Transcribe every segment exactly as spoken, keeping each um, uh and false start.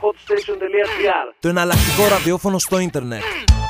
podstation τελεία gr. Το εναλλακτικό ραδιόφωνο στο ίντερνετ.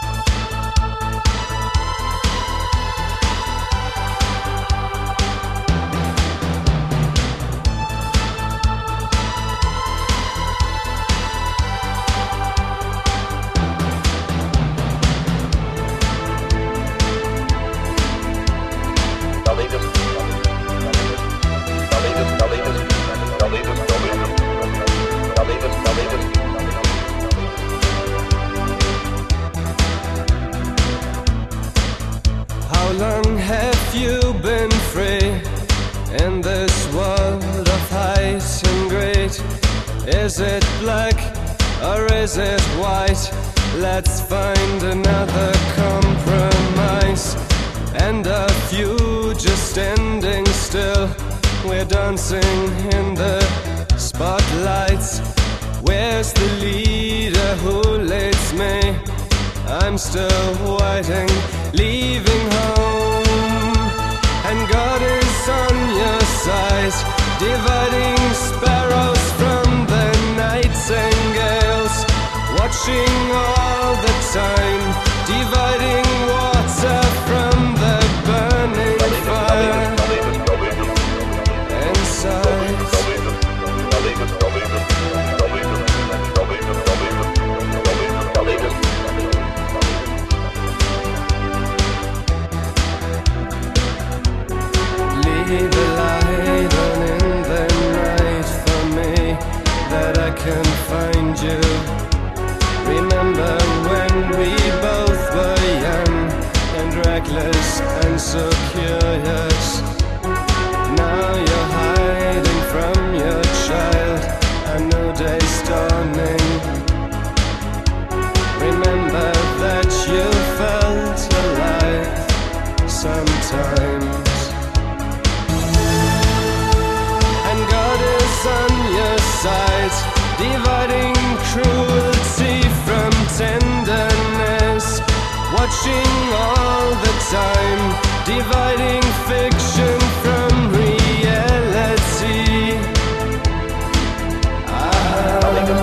How long have you been free in this world of height and great? Is it black or is it white? Let's find another compromise. And a future standing still. We're dancing in the spotlights. Where's the leader who leads me? I'm still waiting, leaving home. And God is on your side, dividing sparrows from the nightingales, watching all the time, dividing water from the burning fire inside. Leave a light on in the night for me, that I can find you. Remember when we both were young and reckless and so curious. Now you're hiding from your child, a new day's dawning. Remember that you felt alive sometimes. On your side, dividing cruelty from tenderness, watching all the time, dividing fiction from reality. Ah.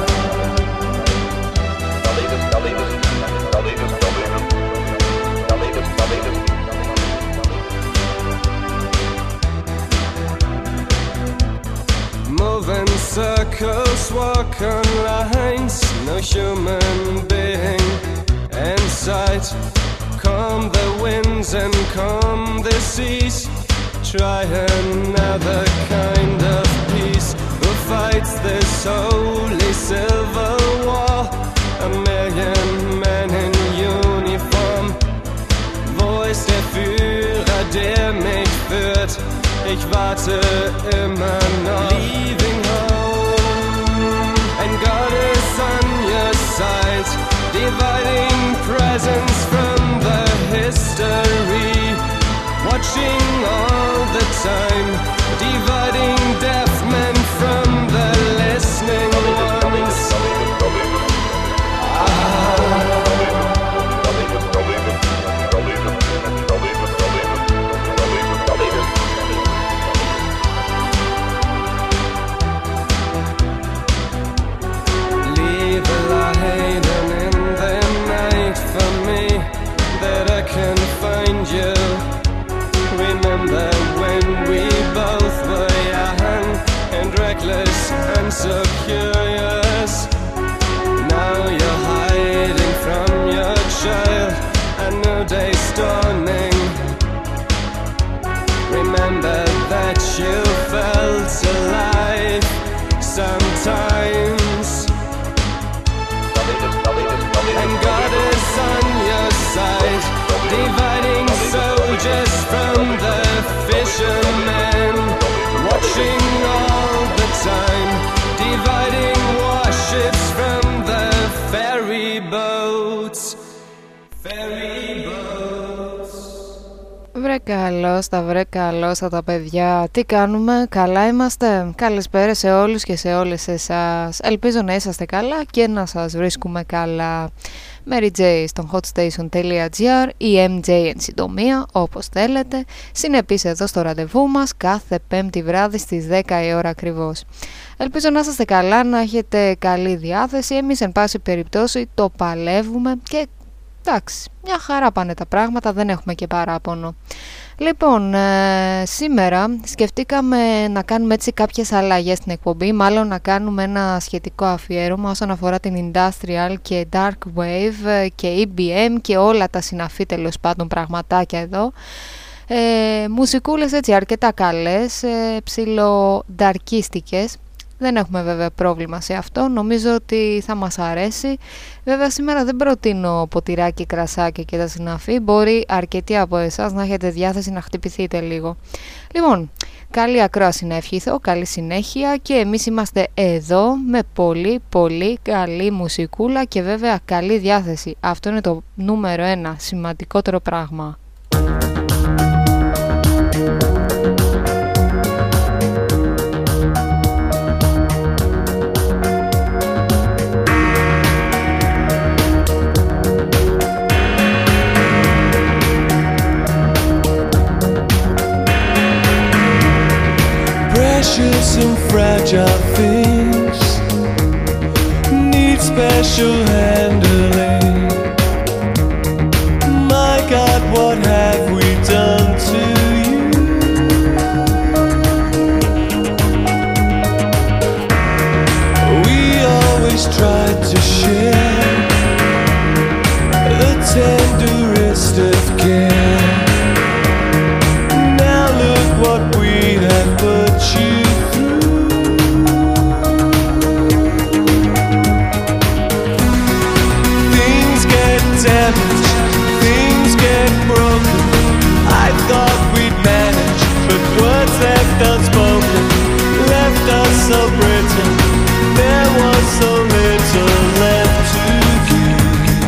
Moving circles, walk on lines, no human being in sight. Calm the winds and calm the seas. Try another kind of peace. Who fights this holy civil war? A million men in uniform. Wo ist der Führer, der mich führt? Ich warte immer noch. Leaving home, and God is on your side, dividing presence from the history, watching all the time, dividing deaf men from the listening ones. Ah. Can find you. Remember when we both were young and reckless and so curious. Now you're hiding from your child, a new day's dawning. Remember that you felt alive sometimes. And God is on your side, dividing soldiers from the fishermen, watching all the time, dividing warships from the ferry boats. Ferry boats. Βρε καλώς τα, βρε καλώς τα, τα παιδιά. Τι κάνουμε, καλά είμαστε? Καλησπέρα σε όλους και σε όλες εσάς. Ελπίζω να είσαστε καλά και να σας βρίσκουμε καλά. Mary J στον hotstation.gr ή εμ τζέι εν συντομία, όπως θέλετε. Συνεπείς εδώ στο ραντεβού μας κάθε πέμπτη βράδυ στις δέκα η ώρα ακριβώς. Ελπίζω να είσαστε καλά, να έχετε καλή διάθεση. Εμείς εν πάση περιπτώσει το παλεύουμε και εντάξει, μια χαρά πάνε τα πράγματα, δεν έχουμε και παράπονο. Λοιπόν, ε, σήμερα σκεφτήκαμε να κάνουμε έτσι κάποιες αλλαγές στην εκπομπή, μάλλον να κάνουμε ένα σχετικό αφιέρωμα όσον αφορά την Industrial και Dark Wave και ι μπι εμ και όλα τα συναφή τέλος πάντων πραγματάκια εδώ. Ε, μουσικούλες έτσι αρκετά καλές, ε, ψιλο-νταρκίστικες. Δεν έχουμε βέβαια πρόβλημα σε αυτό, νομίζω ότι θα μας αρέσει. Βέβαια σήμερα δεν προτείνω ποτηράκι, κρασάκι και τα συναφή. Μπορεί αρκετοί από εσάς να έχετε διάθεση να χτυπηθείτε λίγο. Λοιπόν, καλή ακρόαση να ευχηθώ, καλή συνέχεια και εμείς είμαστε εδώ με πολύ πολύ καλή μουσικούλα και βέβαια καλή διάθεση. Αυτό είναι το νούμερο ένα σημαντικότερο πράγμα. Precious and fragile things need special handling. My God, what have we done to you? We always tried to share the tenderest of care. Now look what we have put you through. Things get damaged, things get broken. I thought we'd manage, but words left unspoken left us so brittle. There was so little left to give.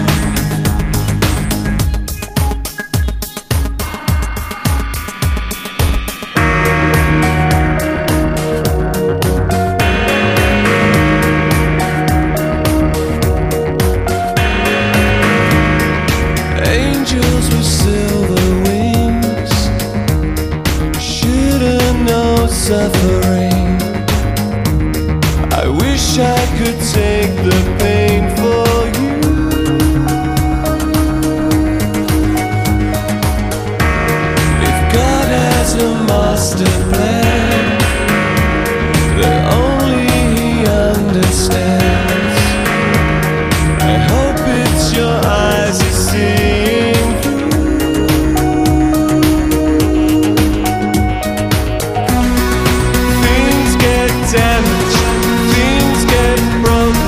Angels with silver wings shouldn't know suffering. I wish I could take the pain for you. If God has a master plan that only He understands, I hope it's your eyes you seeing through. Things get damaged, things get broken.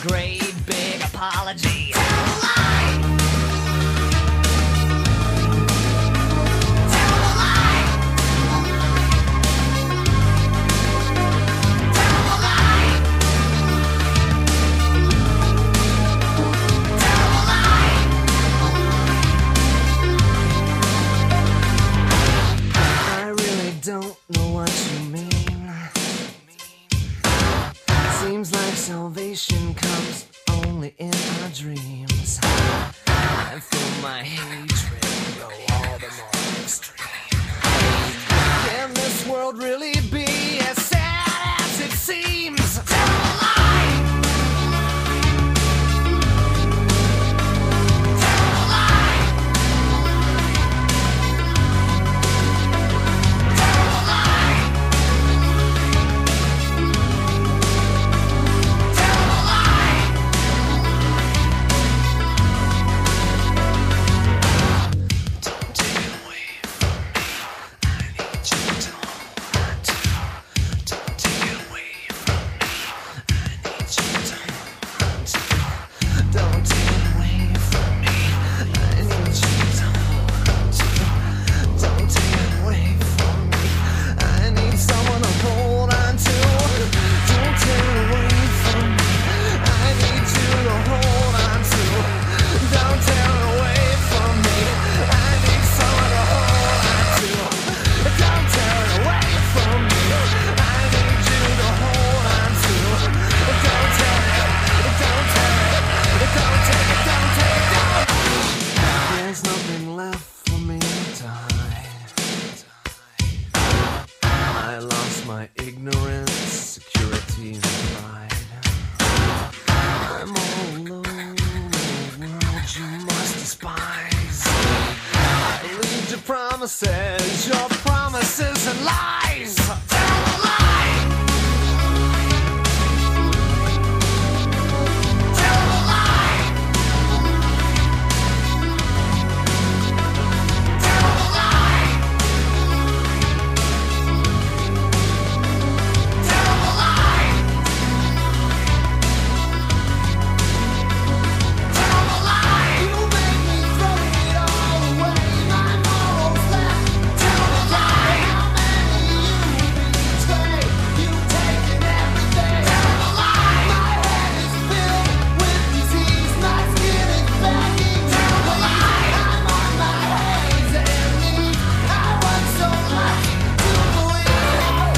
great big apology. Tell a lie. Tell a lie. Tell a lie. Tell a lie. I really don't know what you mean. Seems like salvation comes only in our dreams. I feel my hatred go all the more extreme. Can this world really be as sad as it seems? Tell a lie. Tell a lie. Tell a lie. Tell a lie. Don't take it away from me. I need you to hold on to. Don't take it away from me. I need you to hold on to. Don't take it away from me. I need you to hold on to. Don't take it away from me. I need someone to hold on to. Don't take it away from me. I need you to hold on to. Don't take it away from me. I need someone to hold on to. Don't tear it away from me. I need you to hold on to. Don't tear it. Don't tear it. Don't take it. Don't take it. Don't. There's nothing left for me to hide. I lost my ignorance, security, and pride. I'm all alone in a world you must despise. I lead your promises, your promises and lies. Tell a lie. Tell a lie. Tell a lie. Tell a lie. Tell a lie. You make me throw it all away. My morals left. Tell a lie. How many you betray? You taken everything. Tell a lie. My head is filled with disease. My skin is begging. Tell a lie. I'm on my hands and knees. I was so lucky to believe.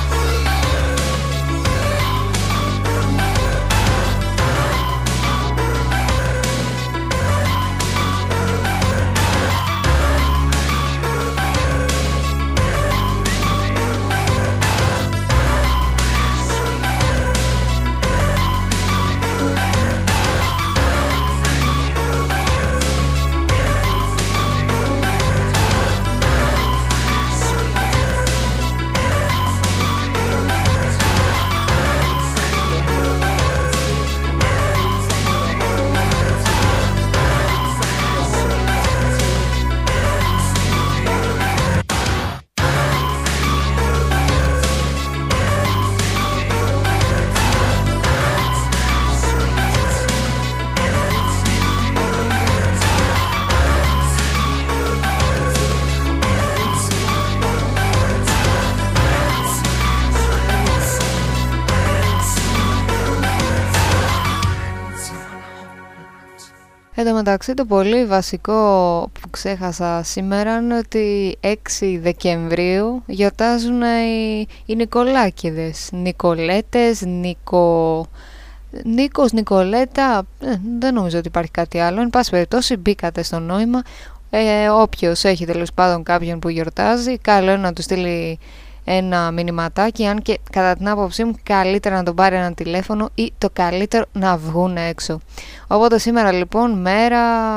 Εν τω μεταξύ, το πολύ βασικό που ξέχασα σήμερα είναι ότι έξι Δεκεμβρίου γιορτάζουν οι, οι Νικολάκηδες. Νικολέτες, Νικο... Νίκος, Νικολέτα, ε, δεν νομίζω ότι υπάρχει κάτι άλλο. Εν πάση περιπτώσει μπήκατε στο νόημα. Ε, όποιος έχει τέλος πάντων κάποιον που γιορτάζει, καλό είναι να του στείλει ένα μηνυματάκι, αν και κατά την άποψή μου καλύτερα να τον πάρει ένα τηλέφωνο ή το καλύτερο να βγουν έξω. Οπότε σήμερα λοιπόν μέρα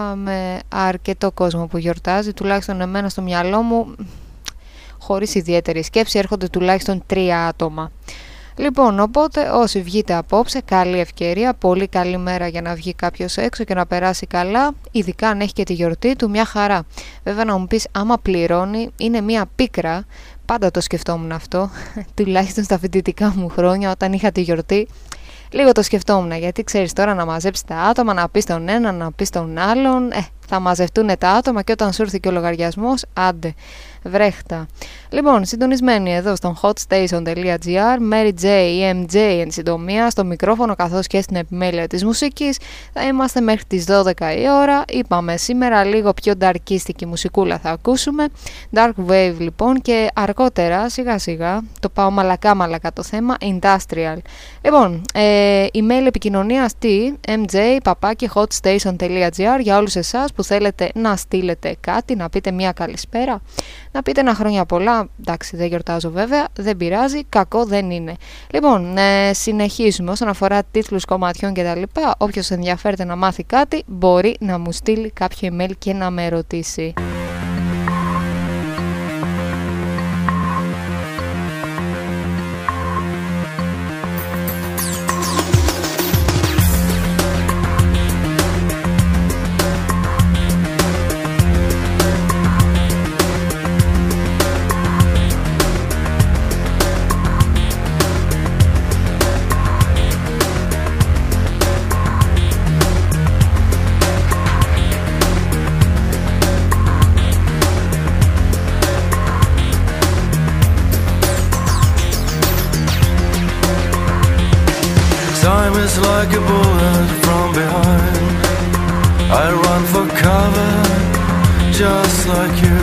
με αρκετό κόσμο που γιορτάζει, τουλάχιστον εμένα στο μυαλό μου χωρίς ιδιαίτερη σκέψη έρχονται τουλάχιστον τρία άτομα. Λοιπόν, οπότε όσοι βγείτε απόψε, καλή ευκαιρία, πολύ καλή μέρα για να βγει κάποιος έξω και να περάσει καλά, ειδικά αν έχει και τη γιορτή του, μια χαρά. Βέβαια να μου πεις, άμα πληρώνει, είναι μια πίκρα, πάντα το σκεφτόμουν αυτό, τουλάχιστον στα φοιτητικά μου χρόνια, όταν είχα τη γιορτή, Λίγο το σκεφτόμουν, γιατί ξέρεις τώρα να μαζέψεις τα άτομα, να πεις τον έναν, να πεις τον άλλον, ε, θα μαζευτούν τα άτομα και όταν σου έρθει και ο λογαριασμός, άντε, βρέχτα. Λοιπόν, συντονισμένοι εδώ στο hotstation.gr, Mary J, εμ τζέι εν συντομία, στο μικρόφωνο καθώς και στην επιμέλεια της μουσικής. Θα είμαστε μέχρι τις δώδεκα η ώρα. Είπαμε σήμερα λίγο πιο darkίστικη μουσικούλα θα ακούσουμε. Dark Wave λοιπόν, και αργότερα σιγά σιγά το πάω μαλακά μαλακά το θέμα, Industrial. Λοιπόν, ε, email επικοινωνίας τι, εμ τζέι παπάκι hotstation.gr για όλους εσάς που θέλετε να στείλετε κάτι, να πείτε μια καλησπέρα, να πείτε ένα χρόνια πολλά. Εντάξει, δεν γιορτάζω βέβαια, δεν πειράζει, κακό δεν είναι. Λοιπόν, ε, συνεχίζουμε όσον αφορά τίτλους κομματιών και τα λοιπά. Όποιος ενδιαφέρεται να μάθει κάτι μπορεί να μου στείλει κάποιο email και να με ρωτήσει. Time is like a bullet from behind. I run for cover, just like you.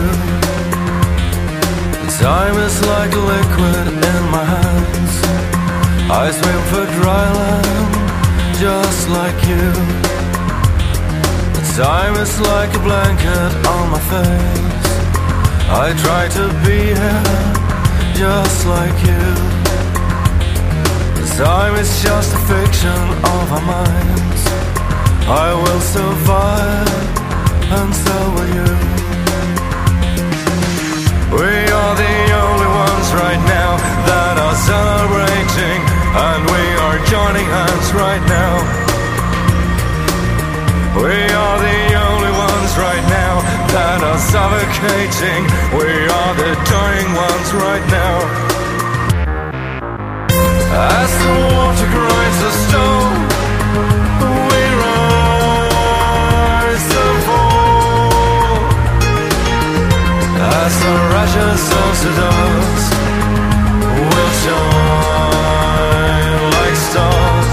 Time is like a liquid in my hands. I swim for dry land, just like you. Time is like a blanket on my face. I try to be here, just like you. Time is just a fiction of our minds. I will survive, and so will you. We are the only ones right now that are celebrating, and we are joining hands right now. We are the only ones right now that are suffocating. We are the dying ones right now. As the water grinds the stone, we rise and fall. As the ashes of the dust will shine like stars.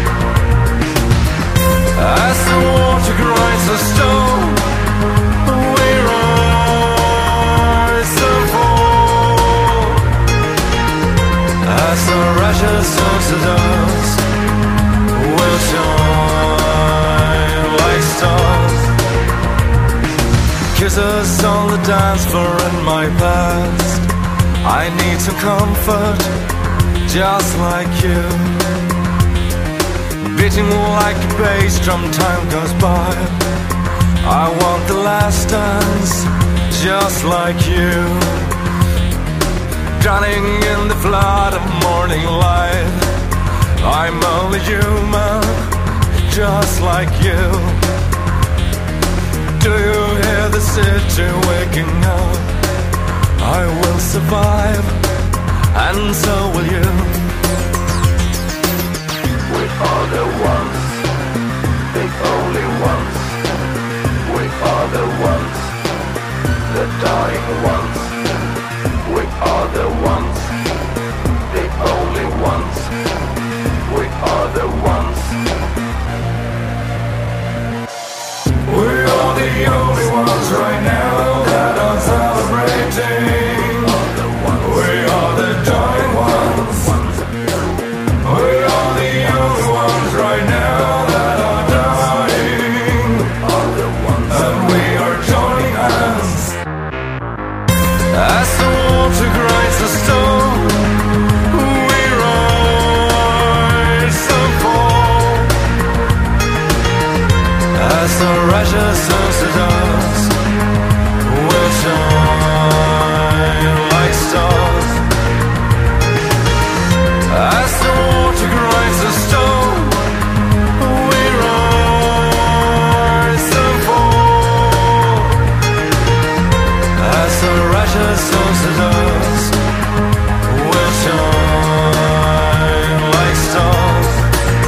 As the water grinds the stone, we rise and fall. As the ashes of the dust will shine like stars. Kisses on the dance floor in my past. I need some comfort, just like you. Beating like a bass drum, time goes by. I want the last dance, just like you. Drowning in the flood of morning light. I'm only human, just like you. Do you hear the city waking up? I will survive, and so will you. We are the ones, the only ones. We are the ones, the dying ones. We are the ones, the only ones. We are the ones. We are the only ones right now that are celebrating. We are the dying ones. We are the only ones right now that are dying. And we are joining hands. As the water grinds the stone, we rise and fall. As the ashes of the dust will shine like stars. As the water grinds the stone, we rise and fall. As the ashes of the dust will shine like stars.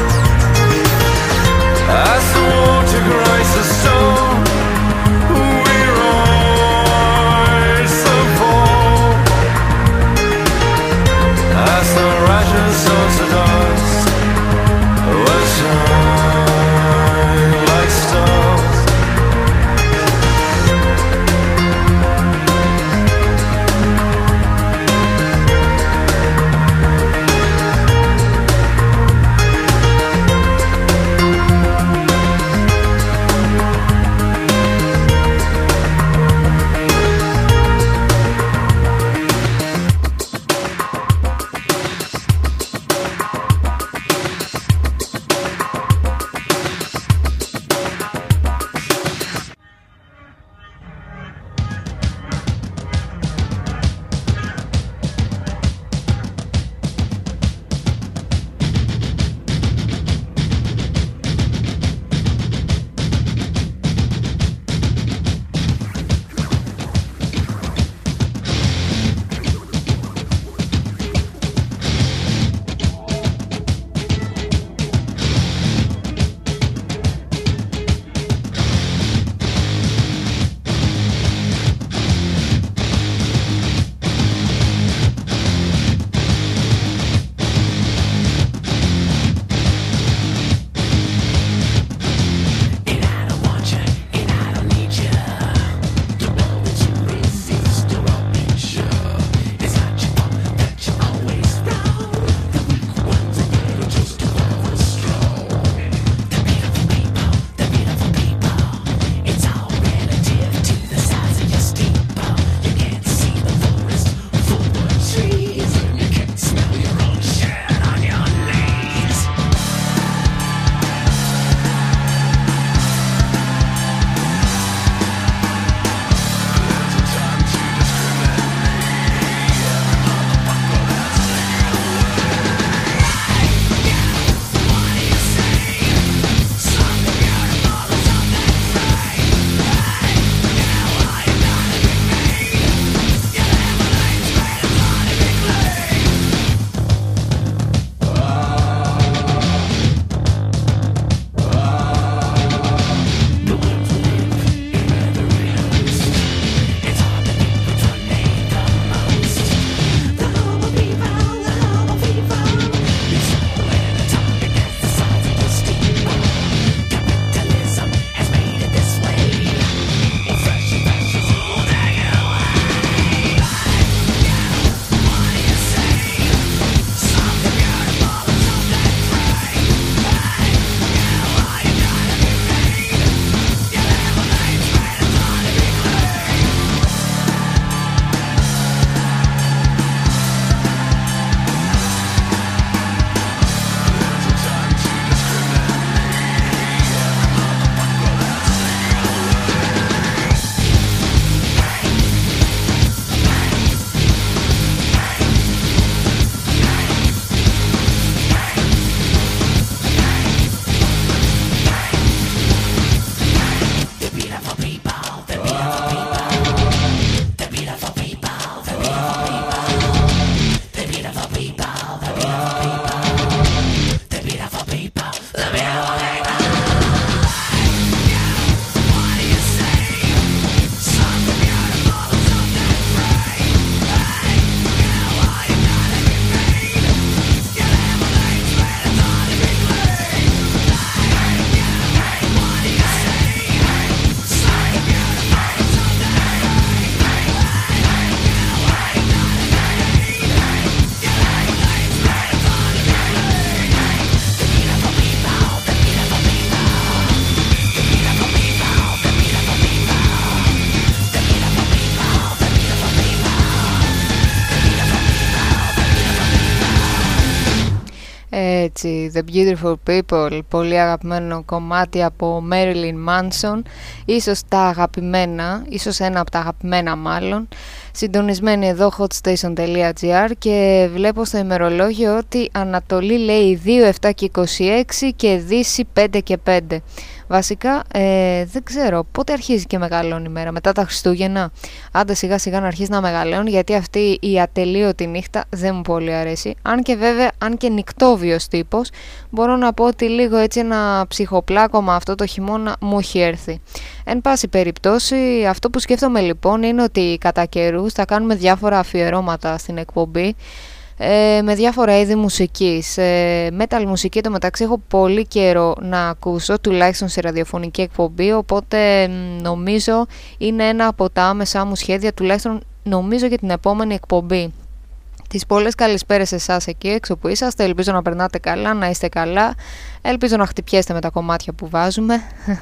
έτσι, The Beautiful People, πολύ αγαπημένο κομμάτι από Marilyn Manson, ίσως τα αγαπημένα, ίσως ένα από τα αγαπημένα μάλλον. Συντονισμένη εδώ hotstation.gr και βλέπω στο ημερολόγιο ότι Ανατολή λέει δύο, επτά και είκοσι έξι και Δύση πέντε και πέντε. Βασικά ε, δεν ξέρω πότε αρχίζει και μεγαλώνει η μέρα, μετά τα Χριστούγεννα. Άντε σιγά σιγά να αρχίσει να μεγαλώνει, γιατί αυτή η ατελείωτη νύχτα δεν μου πολύ αρέσει. Αν και βέβαια, αν και νυκτόβιος τύπος, μπορώ να πω ότι λίγο έτσι ένα ψυχοπλάκωμα αυτό το χειμώνα μου έχει έρθει. Εν πάση περιπτώσει, αυτό που σκέφτομαι λοιπόν είναι ότι κατά καιρούς θα κάνουμε διάφορα αφιερώματα στην εκπομπή, Ε, με διάφορα είδη μουσικής. ε, Metal μουσική το μεταξύ έχω πολύ καιρό να ακούσω, τουλάχιστον σε ραδιοφωνική εκπομπή, οπότε νομίζω είναι ένα από τα άμεσά μου σχέδια, τουλάχιστον νομίζω για την επόμενη εκπομπή. Τις πολλές καλησπέρες σε εσάς εκεί έξω που είσαστε, ελπίζω να περνάτε καλά, να είστε καλά, ελπίζω να χτυπιέστε με τα κομμάτια που βάζουμε.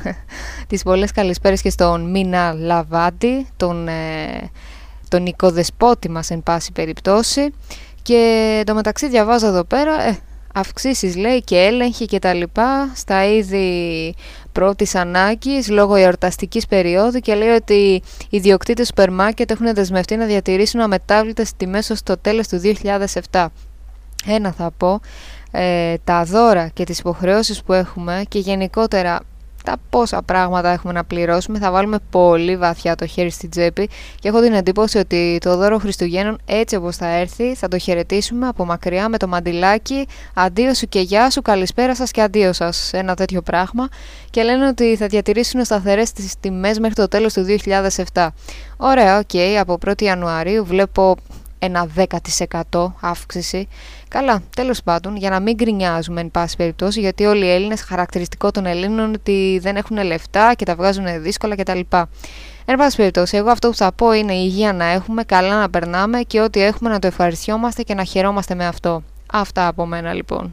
Τις πολλές καλησπέρες και στον Μίνα Λαβάντη, τον, ε, τον οικοδεσπότη μας εν πάση περιπτώσει. Και το μεταξύ διαβάζω εδώ πέρα ε, αυξήσεις λέει και έλεγχοι και τα λοιπά στα είδη πρώτης ανάγκης λόγω εορταστικής περίοδου, και λέει ότι οι ιδιοκτήτες σούπερ μάρκετ έχουν δεσμευτεί να διατηρήσουν αμετάβλητες τιμές ως το τέλος του δύο χιλιάδες επτά. Ένα θα πω, ε, τα δώρα και τις υποχρεώσεις που έχουμε και γενικότερα τα πόσα πράγματα έχουμε να πληρώσουμε, θα βάλουμε πολύ βαθιά το χέρι στην τσέπη και έχω την εντύπωση ότι το δώρο Χριστουγέννων έτσι όπως θα έρθει θα το χαιρετήσουμε από μακριά με το μαντιλάκι, αντίο σου και γεια σου, καλησπέρα σας και αντίο σας, ένα τέτοιο πράγμα, και λένε ότι θα διατηρήσουν σταθερές τις τιμές μέχρι το τέλος του δύο χιλιάδες επτά. Ωραία, οκ, okay, από πρώτη Ιανουαρίου βλέπω ένα δέκα τοις εκατό αύξηση. Καλά, τέλος πάντων, για να μην γκρινιάζουμε εν πάση περιπτώσει, γιατί όλοι οι Έλληνες, χαρακτηριστικό των Ελλήνων ότι δεν έχουν λεφτά και τα βγάζουν δύσκολα κτλ. Εν πάση περιπτώσει, εγώ αυτό που θα πω είναι η υγεία να έχουμε, καλά να περνάμε και ό,τι έχουμε να το ευχαριστιόμαστε και να χαιρόμαστε με αυτό. Αυτά από μένα λοιπόν.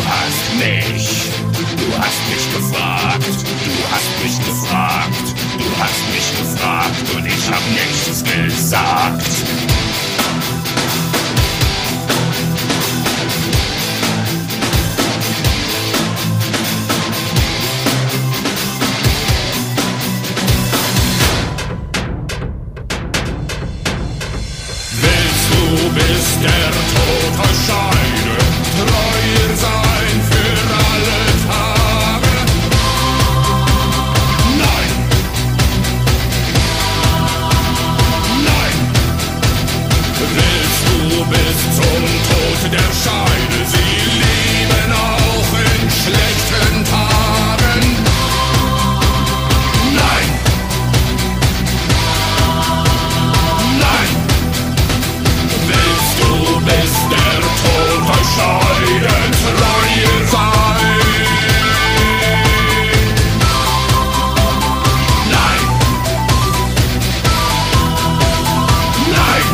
Du hast mich gefragt, du hast mich gefragt, du hast mich gefragt und ich hab nichts gesagt. Willst du bis der Tod euch scheidet, treuer sein für alle Tage? Nein! Nein! Willst du bis zum Tod der Scheide sie lieben auch in schlechten Tagen? Nein! Nein! Willst du bis der Tod euch scheidet, treuer sein? Nein! Nein!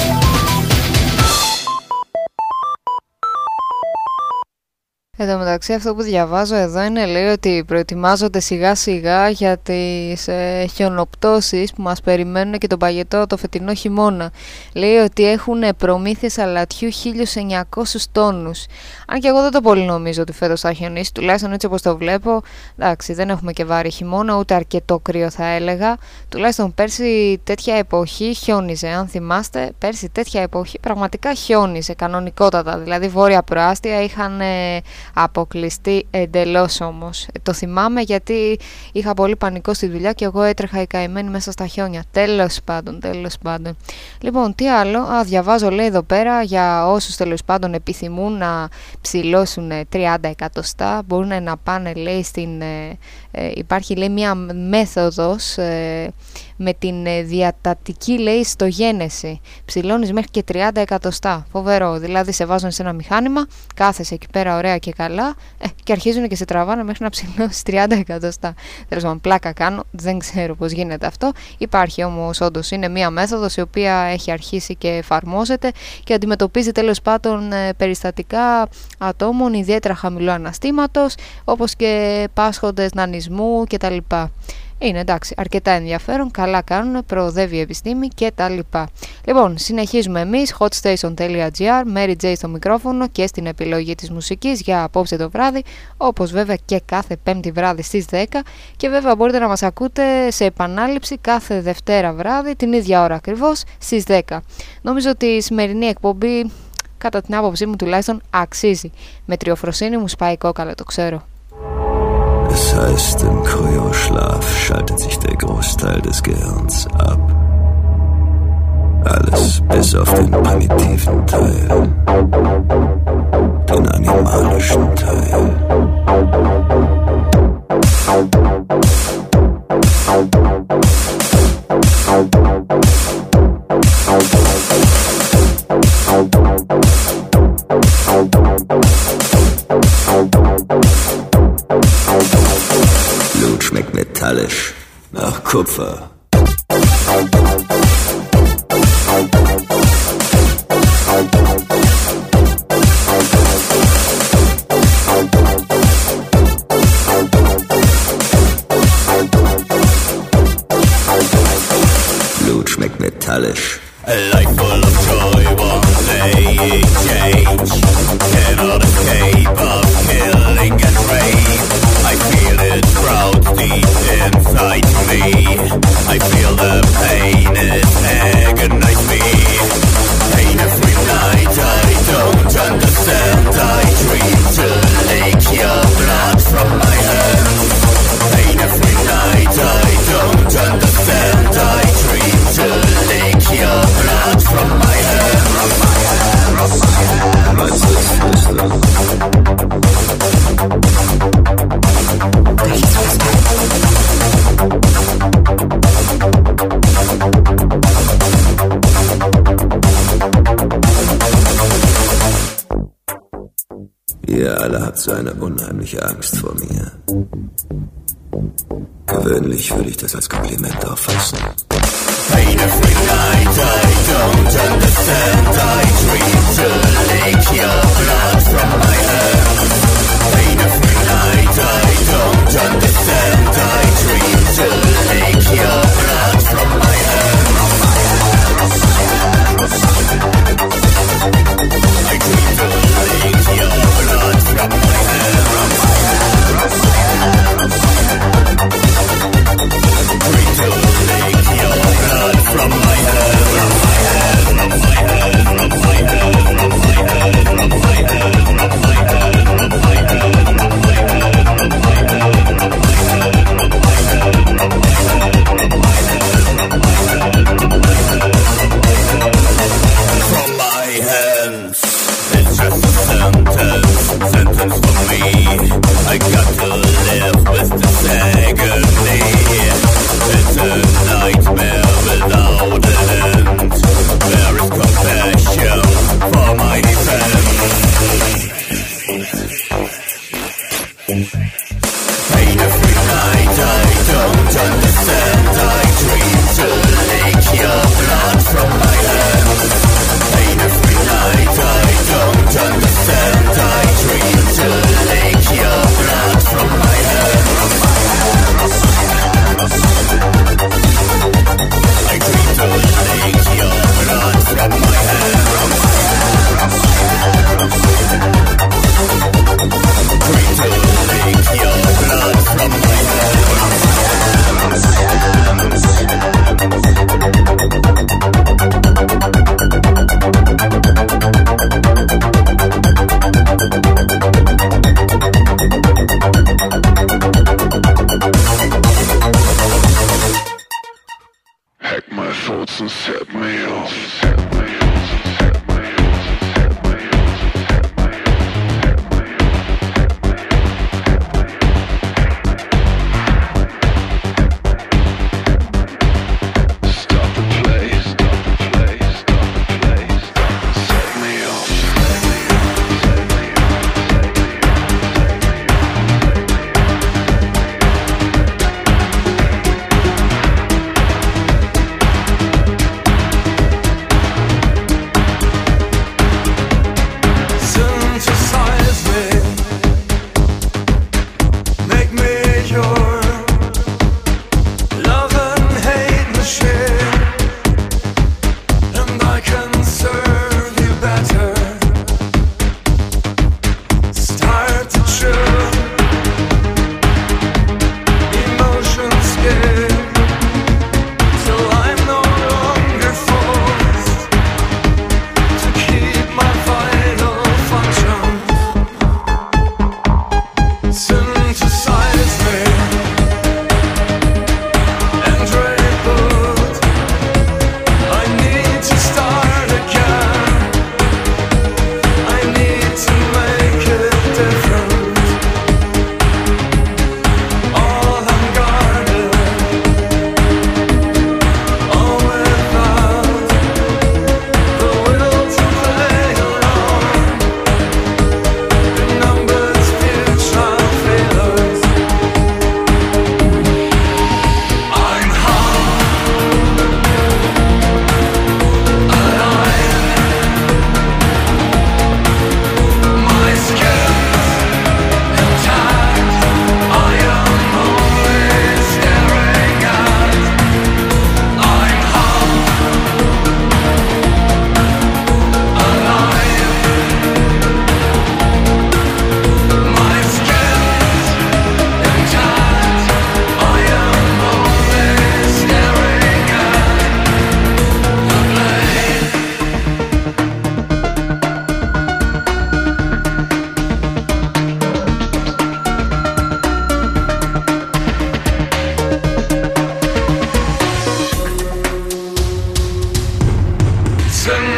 Εν τω μεταξύ, αυτό που διαβάζω εδώ είναι, λέει, ότι προετοιμάζονται σιγά σιγά για τις ε, χιονοπτώσεις που μας περιμένουν και τον παγετό το φετινό χειμώνα. Λέει ότι έχουν προμήθειες αλατιού χίλιους εννιακόσιους τόνους. Αν και εγώ δεν το πολύ νομίζω ότι φέτος θα χιονίσει, τουλάχιστον έτσι όπως το βλέπω. Εντάξει, δεν έχουμε και βάρη χειμώνα, ούτε αρκετό κρύο θα έλεγα. Τουλάχιστον πέρσι τέτοια εποχή χιόνιζε. Αν θυμάστε, πέρσι τέτοια εποχή πραγματικά χιόνιζε κανονικότατα. Δηλαδή βόρεια προάστια είχαν ε, αποκλειστεί εντελώς όμως. Ε, το θυμάμαι γιατί είχα πολύ πανικό στη δουλειά και εγώ έτρεχα η καημένη μέσα στα χιόνια. Τέλος πάντων, τέλος πάντων. Λοιπόν, τι άλλο. Α, διαβάζω, λέει εδώ πέρα, για όσους τέλος πάντων επιθυμούν να ψηλώσουν τριάντα εκατοστά, μπορούν να πάνε, λέει, στην... Ε, ε, υπάρχει, λέει, μια μέθοδος ε, με την ε, διατατική, λέει, στογένεση. Ψηλώνεις μέχρι και τριάντα εκατοστά. Φοβερό. Δηλαδή σε βάζουν σε ένα μηχάνημα, κάθεσαι εκεί πέρα ωραία και καλά ε, και αρχίζουν και σε τραβάνε μέχρι να ψηλώσεις τριάντα εκατοστά. Τέλος πάντων, πλάκα κάνω, δεν ξέρω πώς γίνεται αυτό. Υπάρχει όμως όντως, είναι μια μέθοδος η οποία έχει αρχίσει και εφαρμόζεται και αντιμετωπίζει τέλος πάντων ε, περιστατικά ατόμων ιδιαίτερα χαμηλού αναστήματος, όπως και πάσχοντες νανισμού κτλ. Είναι εντάξει, αρκετά ενδιαφέρον, καλά κάνουν, προοδεύει η επιστήμη και τα λοιπά. Λοιπόν, συνεχίζουμε εμείς, hotstation τελεία gr, Mary J στο μικρόφωνο και στην επιλογή της μουσικής για απόψε το βράδυ, όπως βέβαια και κάθε πέμπτη βράδυ στις δέκα, και βέβαια μπορείτε να μας ακούτε σε επανάληψη κάθε Δευτέρα βράδυ, την ίδια ώρα ακριβώς, στις δέκα. Νομίζω ότι η σημερινή εκπομπή, κατά την άποψή μου τουλάχιστον, αξίζει. Με τριοφροσύνη μου σπάει κόκαλα, το ξέρω. Es heißt, im Kryoschlaf schaltet sich der Großteil des Gehirns ab. Alles bis auf den primitiven Teil, den animalischen Teil. Blut schmeckt metallisch nach Kupfer. Blut schmeckt metallisch. A life full of joy, one day it change. Cannot escape of killing and rape. I feel it proud deep inside me. I feel the pain, it agonize me. Pain every night, I don't understand. I dream to lick your blood from my hands. Pain every night, I don't understand. I dream to lick your blood from my hands. From my hands, from my hands. Was ist das? Ihr alle habt so eine unheimliche Angst vor mir. Gewöhnlich würde ich das als Kompliment auffassen. Pain every night, I don't understand. I dream to lick your blood from my hands. Pain every night, I don't understand. I dream to lick your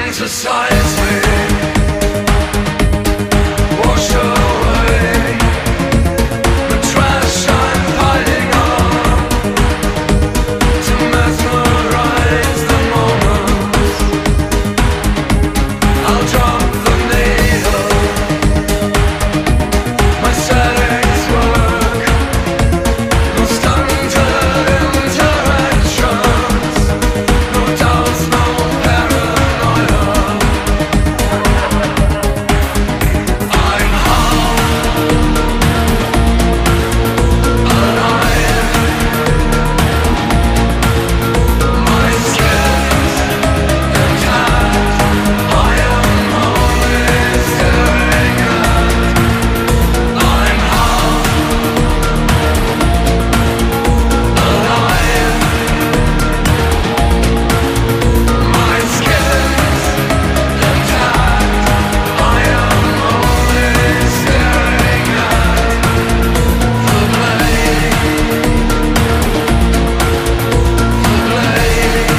society wash away the trash I'm piling on to mesmerize the moment. I'll drop the needle, my settings work, no stunted interactions, no doubts, no paranoia. I'm home, alive, my skin's intact, I am only staring at. I'm home, alive, my skin's intact, I am only staring at the blade, the blade.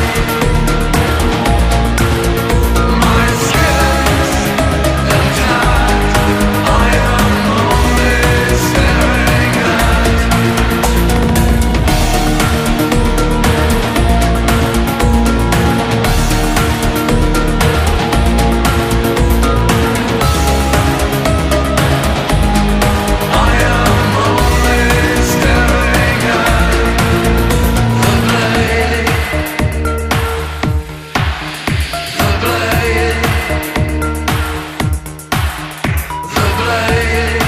My skin's intact, I am only staring at. I am only staring at the blade, the blade, the blade.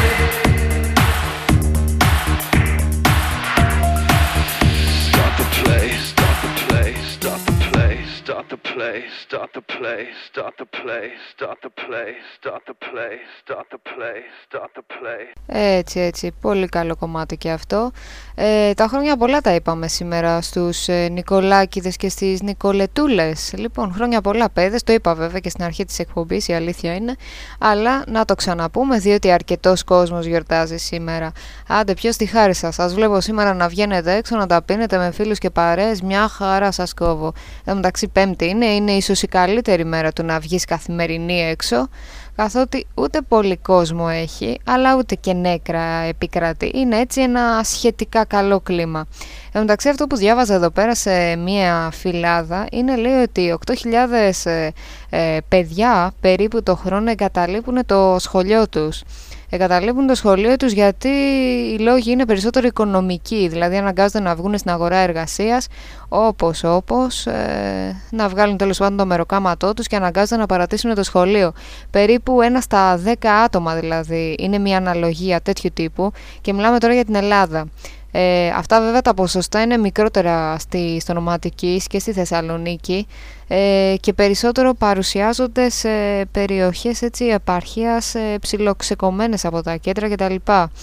Start the play, start the play, start the play, start the play, start the play, start the play, start the play, start the play, start the play, start the play. Έτσι, έτσι, πολύ καλό κομμάτι και αυτό. Ε, τα χρόνια πολλά τα είπαμε σήμερα στους ε, Νικολάκηδες και στις Νικολετούλες. Λοιπόν, χρόνια πολλά παιδες, το είπα βέβαια και στην αρχή της εκπομπής, η αλήθεια είναι. Αλλά να το ξαναπούμε, διότι αρκετός κόσμος γιορτάζει σήμερα. Άντε, ποιος τη χάρη σας, σας βλέπω σήμερα να βγαίνετε έξω, να τα πίνετε με φίλους και παρέες, μια χαρά σας κόβω. Εν μεταξύ Πέμπτη είναι, είναι ίσως η καλύτερη μέρα του να βγεις καθημερινή έξω, καθότι ούτε πολύ κόσμο έχει, αλλά ούτε και νέκρα επικρατεί. Είναι έτσι ένα σχετικά καλό κλίμα. Εν μεταξύ, αυτό που διάβαζα εδώ πέρα σε μία φυλάδα είναι, λέει, ότι οκτώ χιλιάδες ε, ε, παιδιά περίπου το χρόνο εγκαταλείπουν το σχολείο τους. Εγκαταλείπουν το σχολείο τους γιατί οι λόγοι είναι περισσότερο οικονομικοί, δηλαδή αναγκάζονται να βγουν στην αγορά εργασίας όπως όπως ε, να βγάλουν τέλος πάντων το μεροκάματό τους και αναγκάζονται να παρατήσουν το σχολείο. Περίπου ένα στα δέκα άτομα δηλαδή είναι μια αναλογία τέτοιου τύπου και μιλάμε τώρα για την Ελλάδα. Ε, αυτά βέβαια τα ποσοστά είναι μικρότερα στη, στο Νοματικής και στη Θεσσαλονίκη ε, και περισσότερο παρουσιάζονται σε περιοχές έτσι, επαρχίας ε, ψιλοξεκομμένες από τα κέντρα κτλ.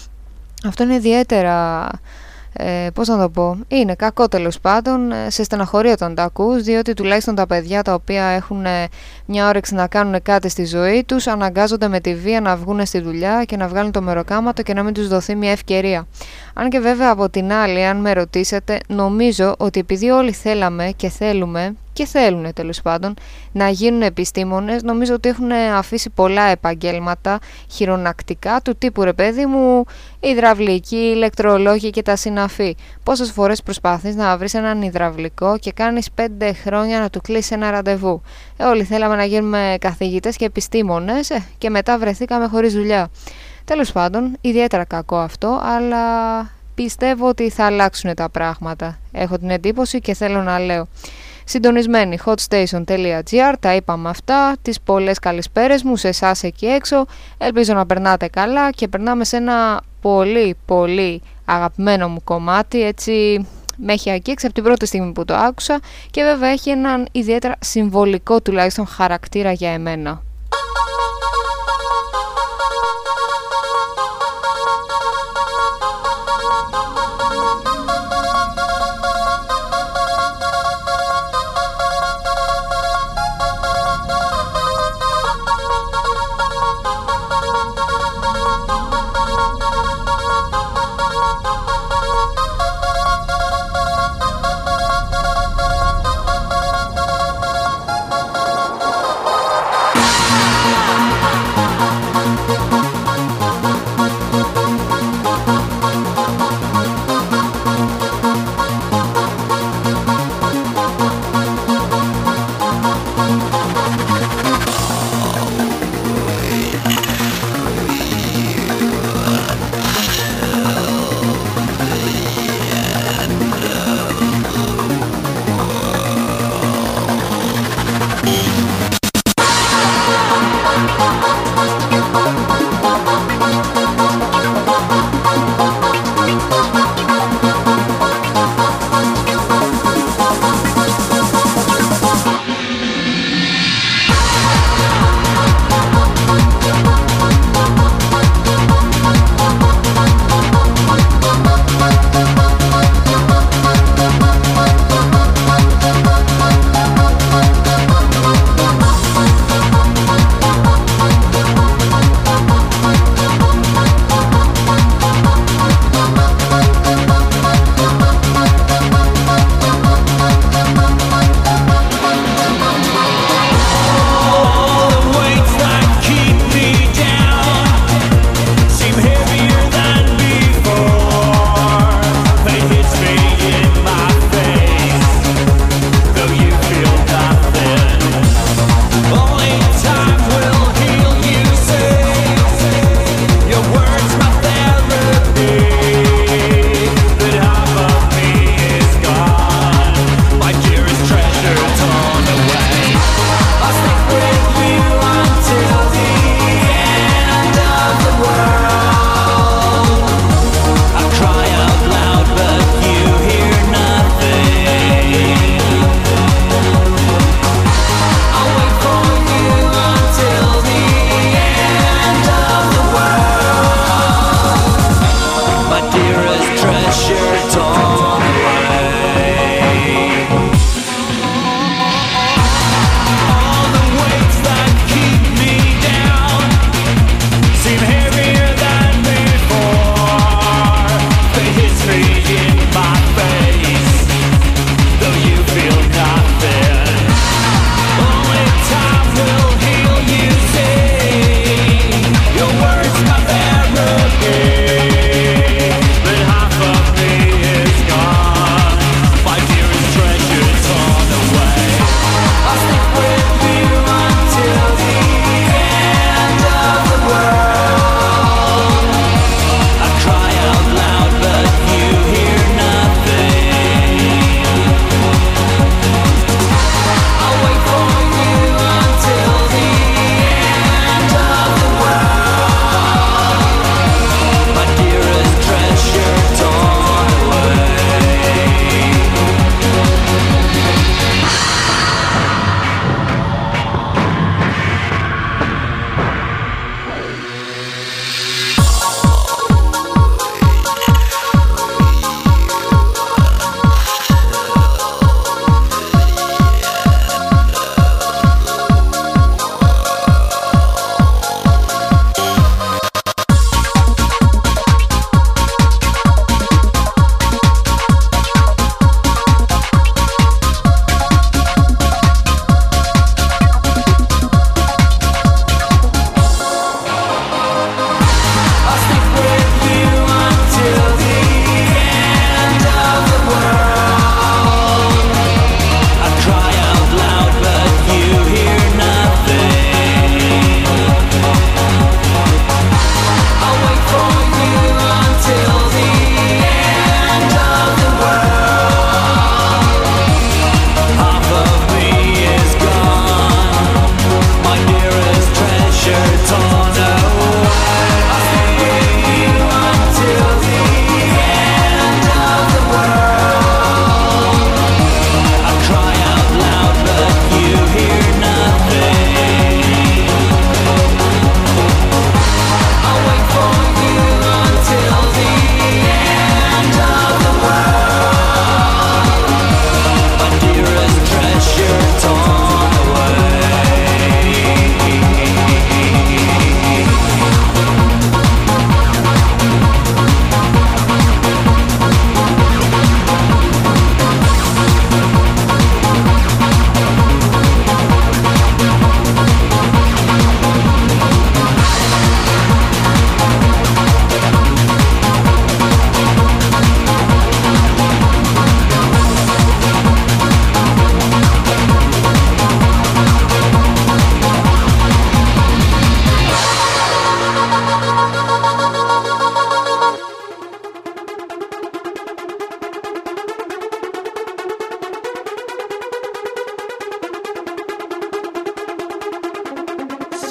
Αυτό είναι ιδιαίτερα, ε, πώς να το πω, είναι κακό τέλος πάντων, σε στεναχωρεί όταν τα ακούς, διότι τουλάχιστον τα παιδιά τα οποία έχουν μια όρεξη να κάνουν κάτι στη ζωή τους αναγκάζονται με τη βία να βγουν στη δουλειά και να βγάλουν το μεροκάματο και να μην τους δοθεί μια ευκαιρία. Αν και βέβαια από την άλλη, αν με ρωτήσετε, νομίζω ότι επειδή όλοι θέλαμε και θέλουμε και θέλουν τέλος πάντων να γίνουν επιστήμονες, νομίζω ότι έχουν αφήσει πολλά επαγγέλματα χειρονακτικά του τύπου, ρε παιδί μου, υδραυλικοί, ηλεκτρολόγοι και τα συναφή. Πόσες φορές προσπαθείς να βρεις έναν υδραυλικό και κάνεις πέντε χρόνια να του κλείσει ένα ραντεβού. Ε, όλοι θέλαμε να γίνουμε καθηγητές και επιστήμονες ε, και μετά βρεθήκαμε χωρίς δουλειά. Τέλος πάντων, ιδιαίτερα κακό αυτό, αλλά πιστεύω ότι θα αλλάξουν τα πράγματα. Έχω την εντύπωση και θέλω να λέω. Συντονισμένοι hotstation τελεία gr, τα είπαμε αυτά, τις πολλές καλησπέρες μου σε εσάς εκεί έξω, ελπίζω να περνάτε καλά και περνάμε σε ένα πολύ πολύ αγαπημένο μου κομμάτι, έτσι με έχει αγγίξει από την πρώτη στιγμή που το άκουσα και βέβαια έχει έναν ιδιαίτερα συμβολικό τουλάχιστον χαρακτήρα για εμένα.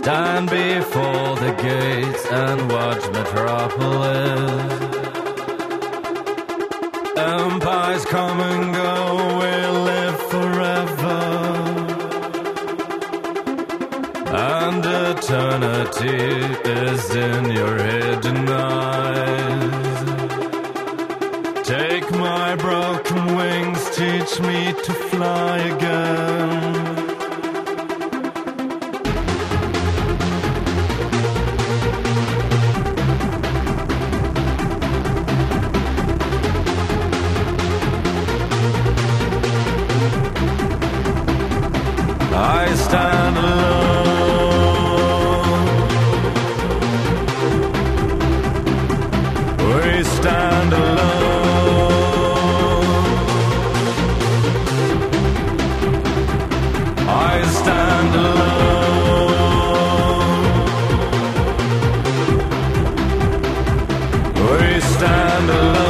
stand before the gates and watch Metropolis. Empires come and go, we live forever, and eternity is in your hidden eyes. Take my broken wings, teach me to fly again. I stand alone. We stand alone. I stand alone. We stand alone.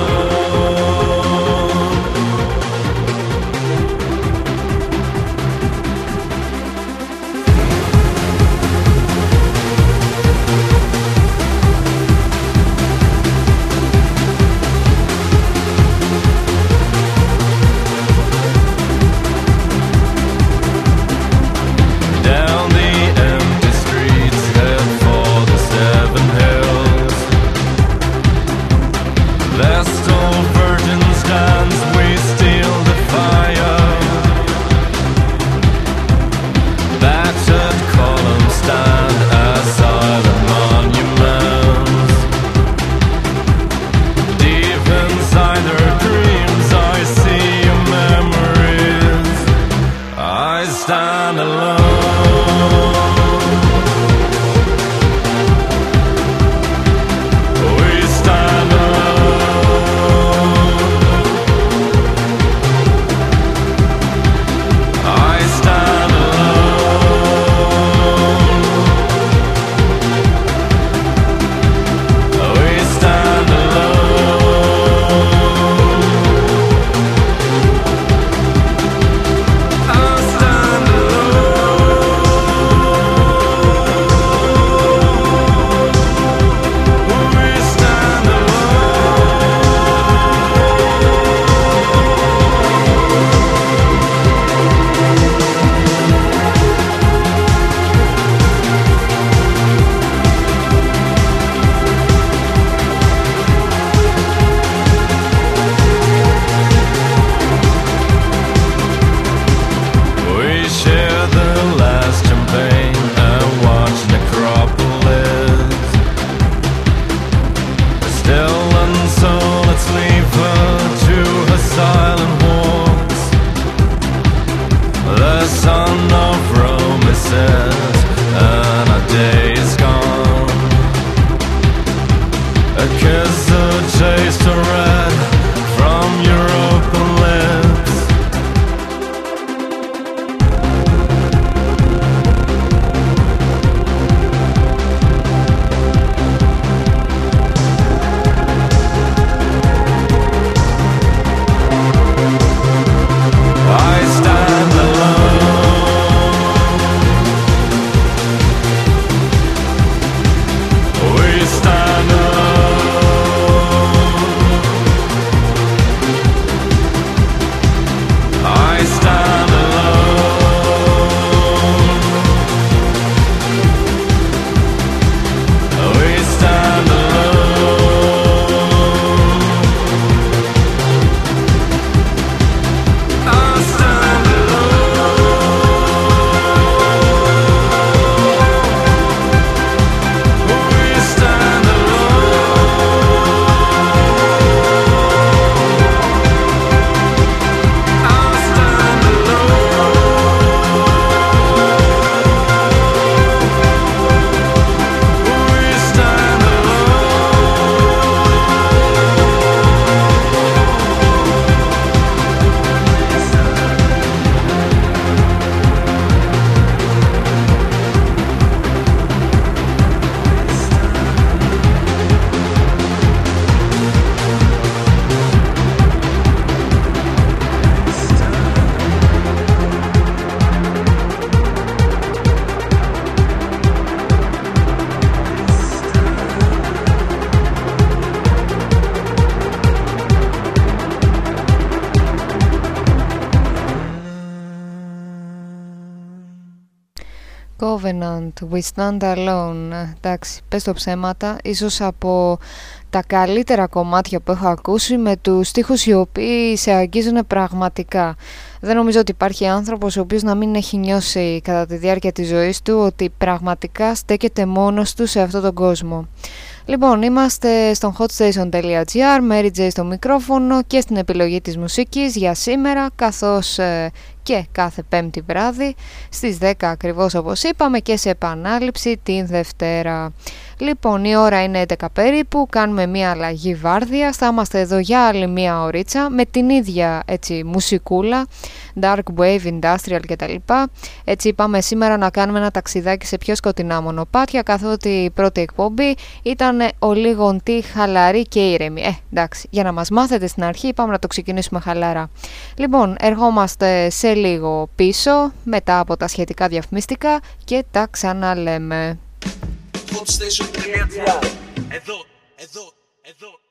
Covenant, We Stand Alone. Εντάξει, πες το ψέματα, ίσως από τα καλύτερα κομμάτια που έχω ακούσει, με τους στίχους οι οποίοι σε αγγίζουν πραγματικά. Δεν νομίζω ότι υπάρχει άνθρωπος ο οποίος να μην έχει νιώσει κατά τη διάρκεια της ζωής του ότι πραγματικά στέκεται μόνος του σε αυτόν τον κόσμο. Λοιπόν, είμαστε στο hotstation τελεία gr, Mary J στο μικρόφωνο και στην επιλογή της μουσικής για σήμερα, καθώς ε, και κάθε πέμπτη βράδυ στις δέκα ακριβώς όπως είπαμε, και σε επανάληψη την Δευτέρα. Λοιπόν, η ώρα είναι έντεκα περίπου, κάνουμε μια αλλαγή βάρδιας, θα είμαστε εδώ για άλλη μια ωρίτσα με την ίδια έτσι μουσικούλα, dark wave, industrial κτλ. Έτσι είπαμε σήμερα να κάνουμε ένα ταξιδάκι σε πιο σκοτεινά μονοπάτια, καθότι η πρώτη εκπομπή ήταν ο λίγον τι χαλαρή και ήρεμη. Ε, εντάξει, για να μας μάθετε στην αρχή είπαμε να το ξεκινήσουμε χαλαρά. Λοιπόν, ερχόμαστε σε λίγο πίσω μετά από τα σχετικά διαφημιστικά και τα ξαναλέμε. Hotstation.gr. Εδώ, εδώ, εδώ.